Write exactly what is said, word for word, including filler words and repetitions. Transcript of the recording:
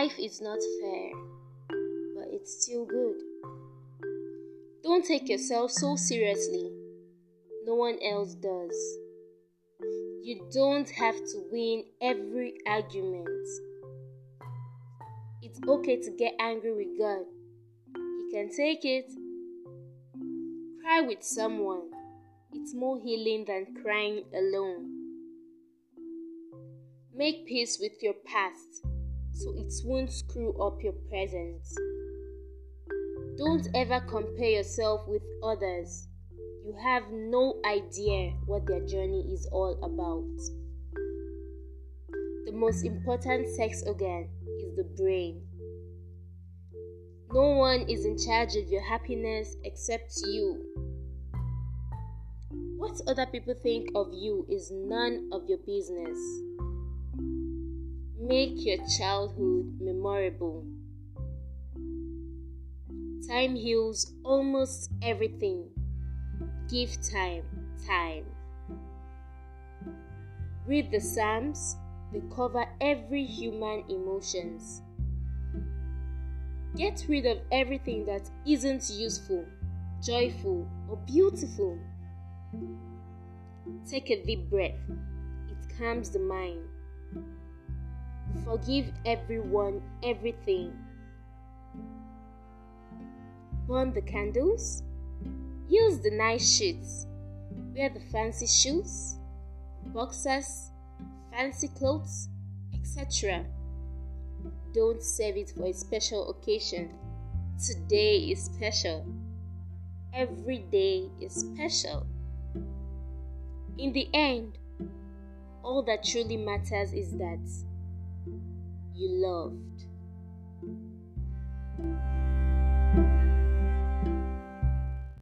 Life is not fair, but it's still good. Don't take yourself so seriously. No one else does. You don't have to win every argument. It's okay to get angry with God. He can take it. Cry with someone. It's more healing than crying alone. Make peace with your past so it won't screw up your present. Don't ever compare yourself with others. You have no idea what their journey is all about. The most important sex organ is the brain. No one is in charge of your happiness except you. What other people think of you is none of your business. Make your childhood memorable. Time heals almost everything. Give time, time. Read the Psalms. They cover every human emotions. Get rid of everything that isn't useful, joyful, or beautiful. Take a deep breath. It calms the mind. Forgive everyone, everything. Burn the candles. Use the nice sheets. Wear the fancy shoes, boxers, fancy clothes, et cetera. Don't save it for a special occasion. Today is special. Every day is special. In the end, all that truly matters is that you loved.